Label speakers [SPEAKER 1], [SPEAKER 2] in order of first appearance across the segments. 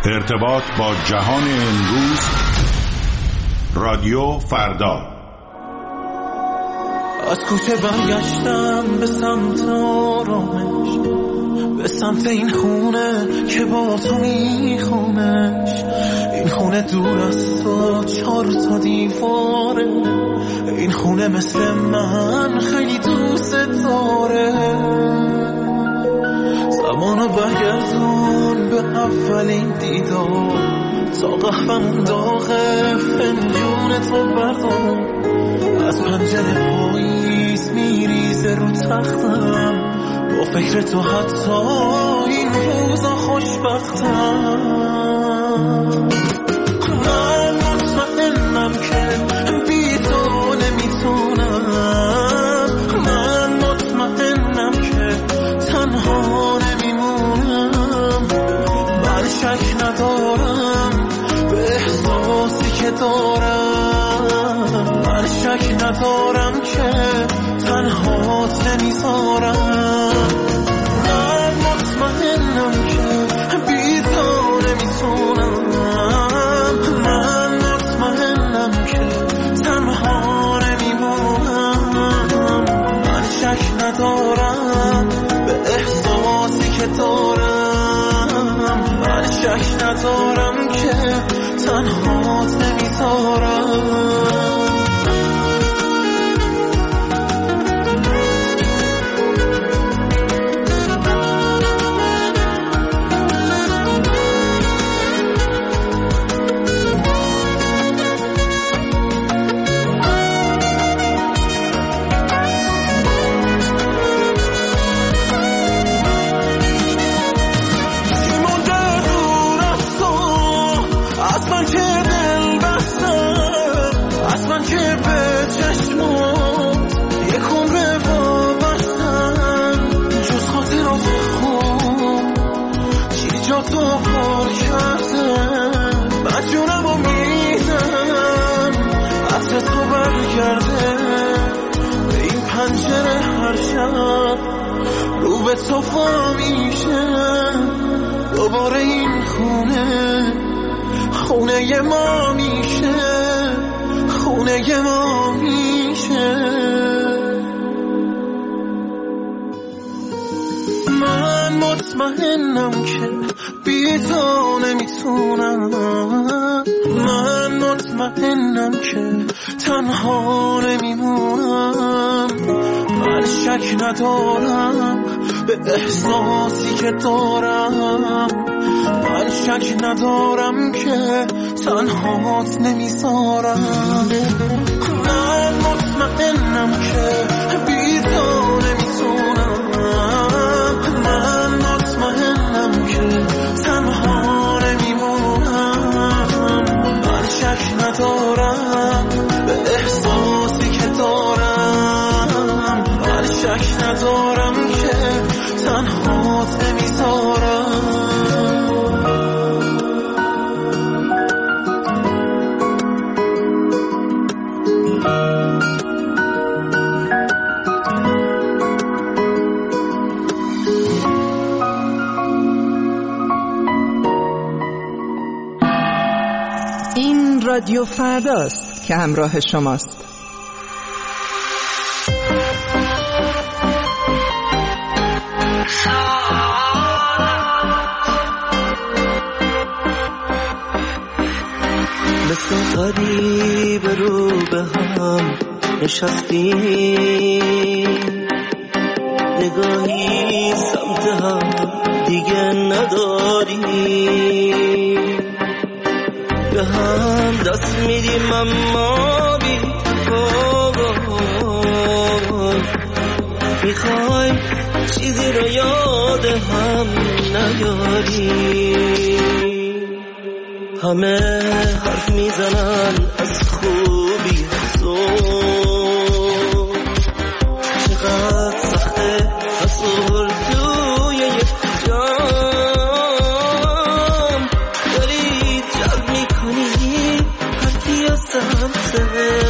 [SPEAKER 1] ارتباط با جهان امروز. رادیو فردا.
[SPEAKER 2] از کوچه برگشتم به سمت آرامش، به سمت این خونه که با تو میخوامش. این خونه دور از تو 4 تا دیواره، این خونه مثل من خیلی دوست داره. زمانو برگردون به اولین دیدار، تا قهوه‌مون داغه فنجون تو بردار. از پنجره پاییز میریزه رو تختم، با فکر تو حتی این روزا خوشبختم. من مطمئنم که بی تو نمیتونم، من مطمئنم که تنها نمیمونم. من شک ندارم به احساسی که دارم، من شک ندارم که تنهات نمیذارم. من مطمئنم که بی تو نمیتونم، من مطمئنم که تنها نمیمونم. من شک ندارم به احساسی که دارم، من شک ندارم که تنهات نمیذارم. رو به صفا میشه دوباره این خونه، خونه ما میشه، خونه ما میشه. من مطمئنم که بی تو نمیتونم، من مطمئنم که تنها نمیمونم. من شک ندارم به احساسی که دارم، من شک ندارم که تنهات نمیذارم. من مطمئنم که بی تو نمیتونم، من مطمئنم که تنها نمیمونم. من شک ندارم به احساسی که دارم، من شک ندارم که تنهات نمیذارم.
[SPEAKER 3] این رادیو فرداست که همراه شماست.
[SPEAKER 4] مثل غریب رو به هم نشستیم، نگاهی سمت هم دیگه نداریم، به هم دست میدیم اما بی تفاوت. میخوایم چیزی رو یاد هم نیاریم، همه حرف میزنن از خوبی تو، چقدر سخته تصور توی یک جام، داری جلب میکنی هرکی از سمتت،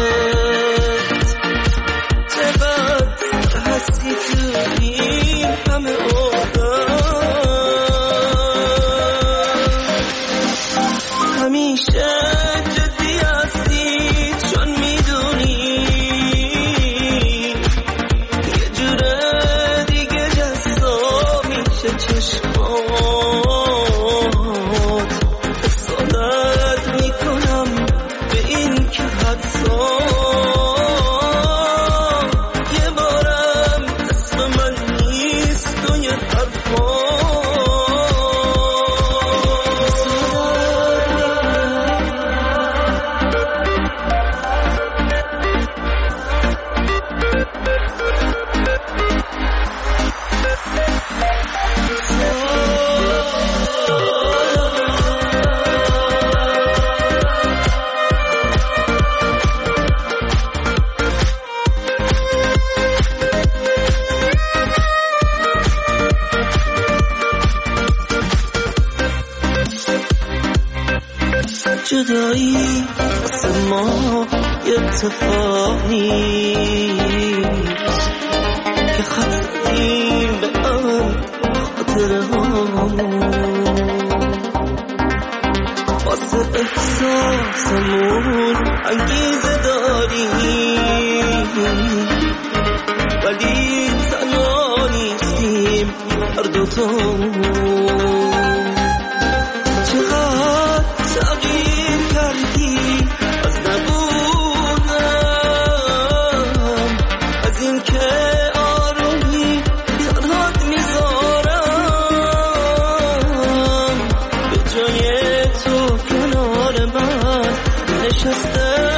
[SPEAKER 4] چقدر هستی تو این همه آدم. جدایی واسه ما یه اتفاق نیست که خطیم به آن خاطره هامون واسه احساسمون انگیزه داریم ولی تنها نیستیم هر دوتامون چقدر تغییر کردی از نبودم از این که آرومی تنهات میذارم به جای تو کنار من نشستم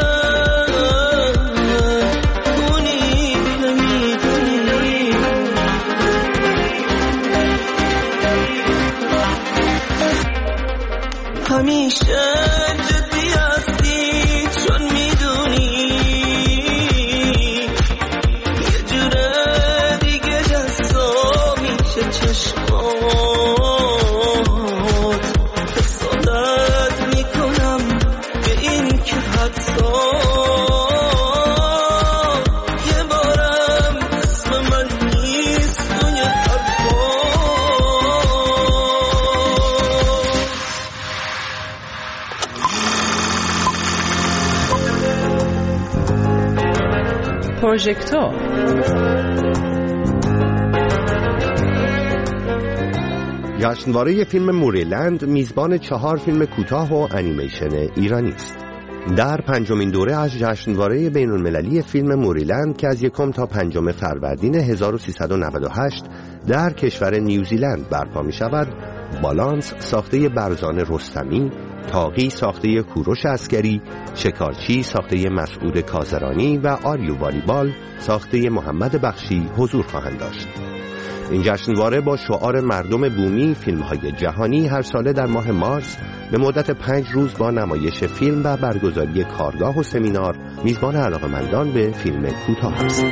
[SPEAKER 4] همیشه جدی هستی چون میدونی یه جوره دیگه جذاب میشه چشمات حسادت میکنم به این که حتی یه بارم اسم من نیست توی حرفات
[SPEAKER 3] پروژکتور
[SPEAKER 5] جشنواره فیلم موریلند میزبان 4 فیلم کوتاه و انیمیشن ایرانی است. در 5مین دوره از جشنواره بین‌المللی فیلم موریلند که از 1 تا 5 فروردین 1398 در کشور نیوزیلند برپا می شود، بالانس ساخته برزان رستمی، تاقی ساخته کوروش عسکری، شکارچی ساخته مسعود کازرانی و آریو والیبال ساخته محمد بخشی حضور خواهند داشت. این جشنواره با شعار مردم بومی فیلم‌های جهانی هر ساله در ماه مارس به مدت 5 روز با نمایش فیلم و برگزاری کارگاه و سمینار میزبان علاقه‌مندان به فیلم کوتاه است.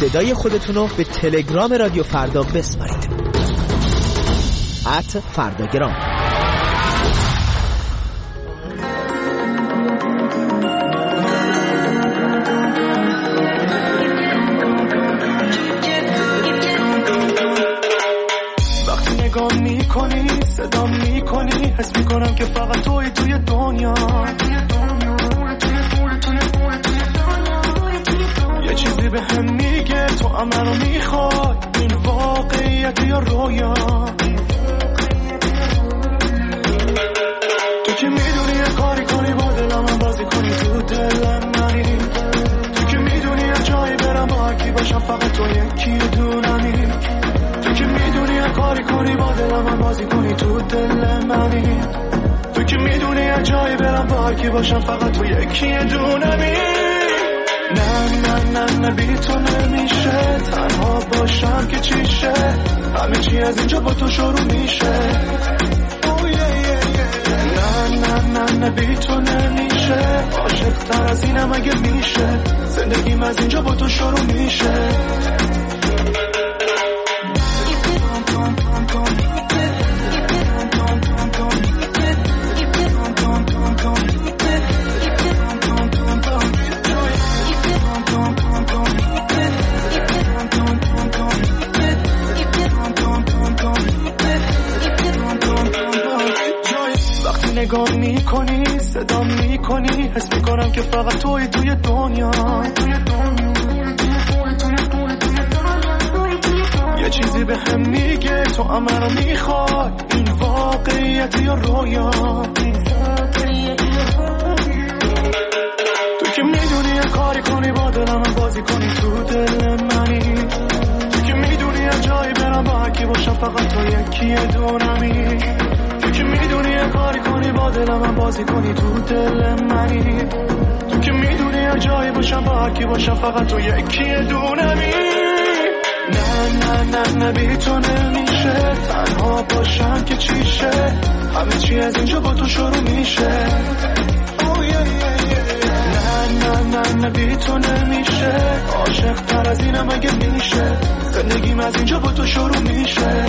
[SPEAKER 6] صدای خودتون رو به تلگرام رادیو فردا بسپارید. @فرداگرام.
[SPEAKER 2] وقتی نگاه میکنی صدام میکنی حس میکنم که فقط توی دنیا. یه چیزی به هم میگه تو هم منو میخوای، این واقعیت یا رویا. تو که میدونی یه کاری کنی با دلم هم بازی کنی تو دلم منی. تو که میدونی یه جایی برم با هرکی باشم فقط تو یکی دونمی. تو که میدونی یه کاری کنی با دلم هم بازی کنی تو دل منی. تو که میدونی یه جایی برم با هرکی باشم فقط تو یکی دونمی. نه بی تو نمیشه تنها باشم که چیشه، همه چی از اینجا با تو شروع میشه. نه بی تو نمیشه، عاشق تر از اینم اگه میشه، زندگیم از اینجا با تو شروع میشه. نگاه میکنی صدا میکنی حس میکنم که فقط توی دنیا. یه چیزی به هم میگه تو هم منو میخوای، این واقعیت یا رویا. تو که میدونی یه کاری کنی با دلم هم بازی کنی تو دل منی. تو که میدونی یه جایی برم با هرکی باشم فقط تو یکی دونمی. تو که میدونی یه کاری کنی با دلم هم بازی کنی تو دل منی. تو که میدونی یه جایی باشم با هرکی باشم فقط تو یکی دونمی. نه بی تو نمیشه تنها باشم که چیشه، همه چی از اینجا با تو شروع میشه. نه بی تو نمیشه، عاشق تر از اینم اگه میشه، زندگیم از اینجا با تو شروع میشه.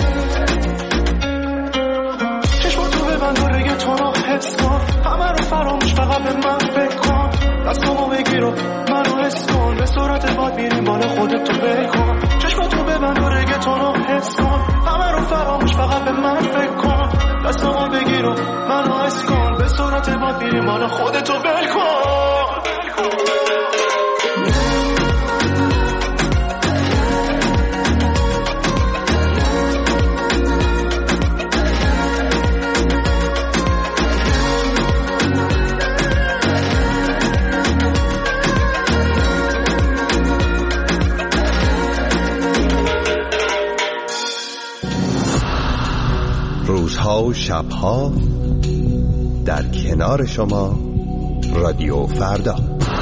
[SPEAKER 2] ببند و رگه تو رو حس کن، همه رو فراموش فقط به من فکر کن. دستامو بگیر و منو حس کن، به صورت باد میریم بالا خودت تو ول کن. چشماتو ببند و رگه تو رو حس کن، همه رو فراموش فقط به من فکر کن. دستامو بگیر و منو حس کن، به صورت باد میریم بالا خودت تو ول کن.
[SPEAKER 5] روزها و شبها در کنار شما رادیو فردا.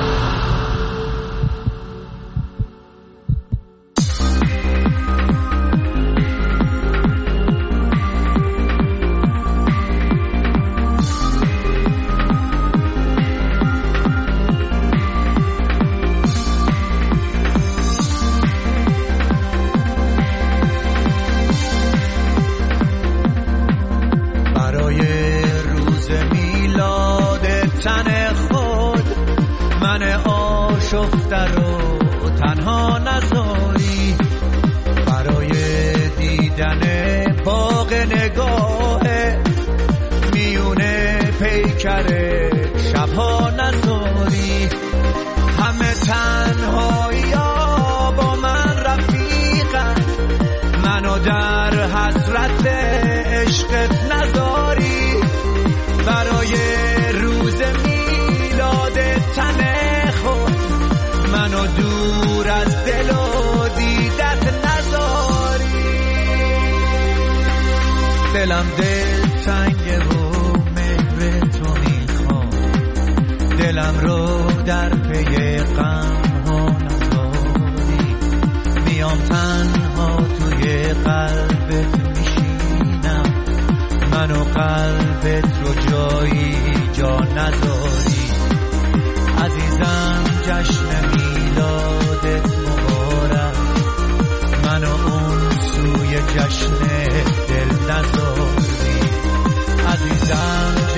[SPEAKER 2] دلم دل تنگه و مهر تو میخوام، دلم رو در پی غم ها نذاری. میام تنها توی قلبت میشینم، منو قلبت رو جایی جا نذاری. عزیزم جشن میلادت مبارک،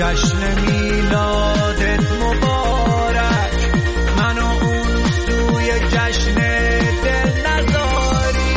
[SPEAKER 2] جشن میلادت مبارک، منو اون سوی جشن دل نذاری.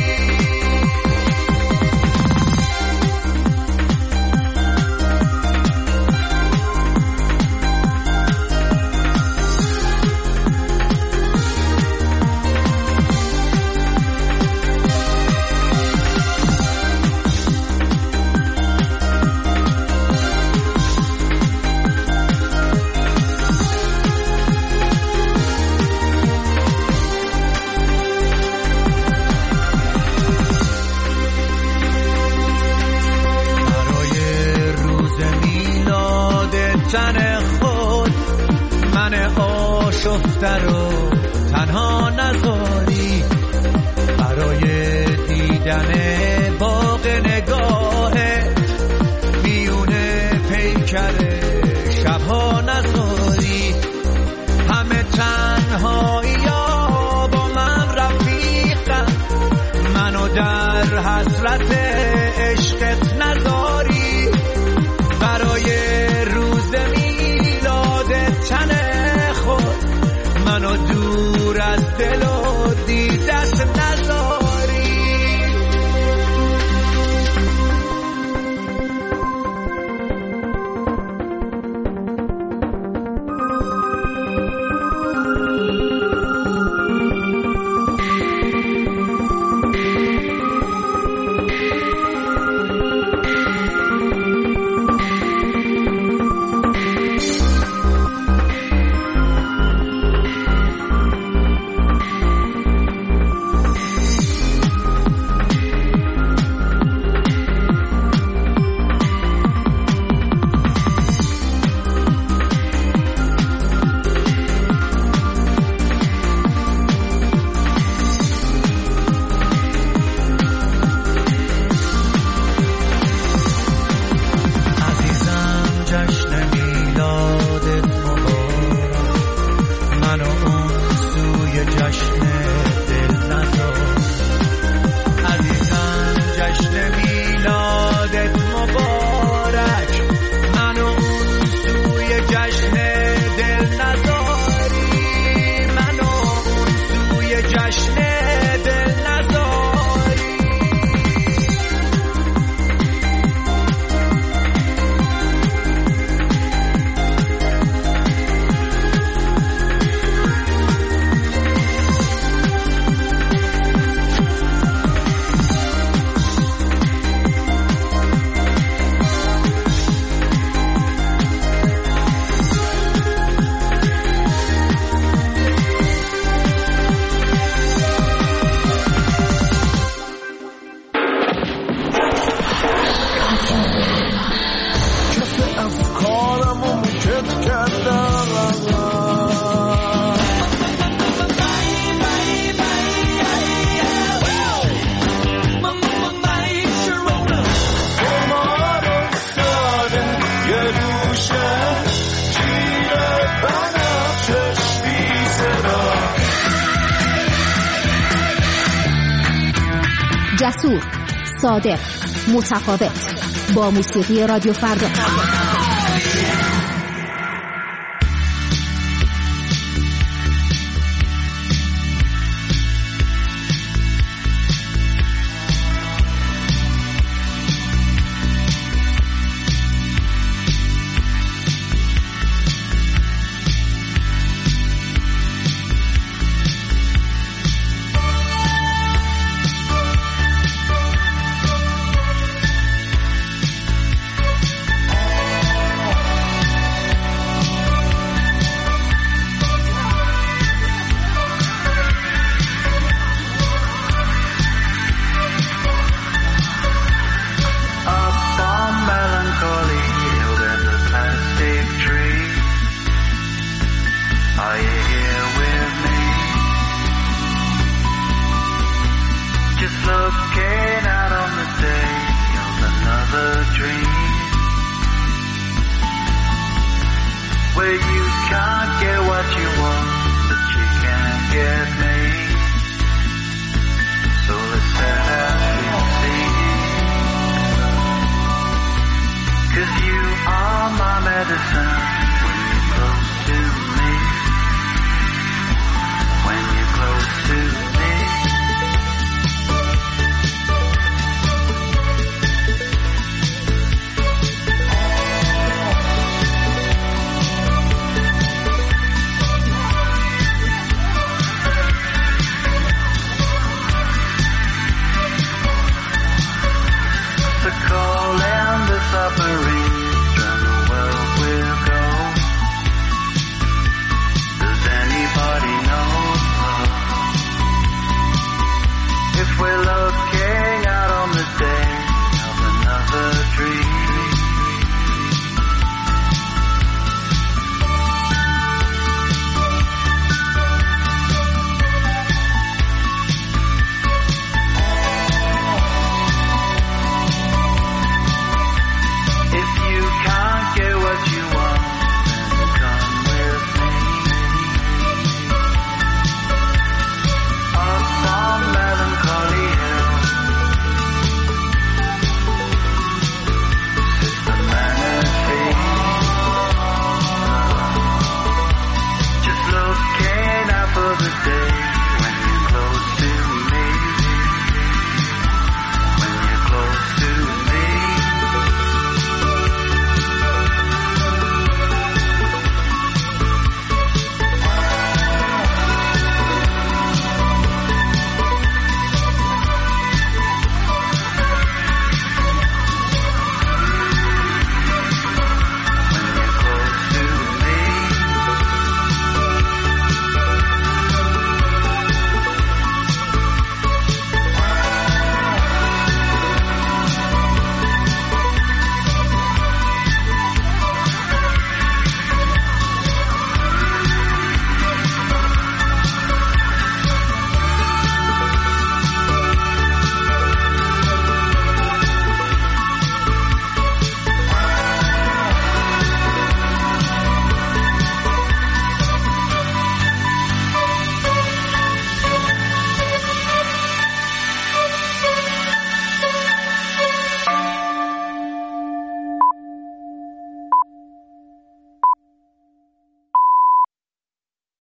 [SPEAKER 2] تن خود من آشفته رو تنها نذاری، برای دیدن باغ نگاهت میونه پیکر شبها نذاری. همه تنهایی ها با من رفیقن، منو در حسرت عشقت نذاری. برای تن خود منو دور از دل و دیدت نذاری.
[SPEAKER 7] جسور، صادق، متفاوت، با موسیقی رادیو فردا.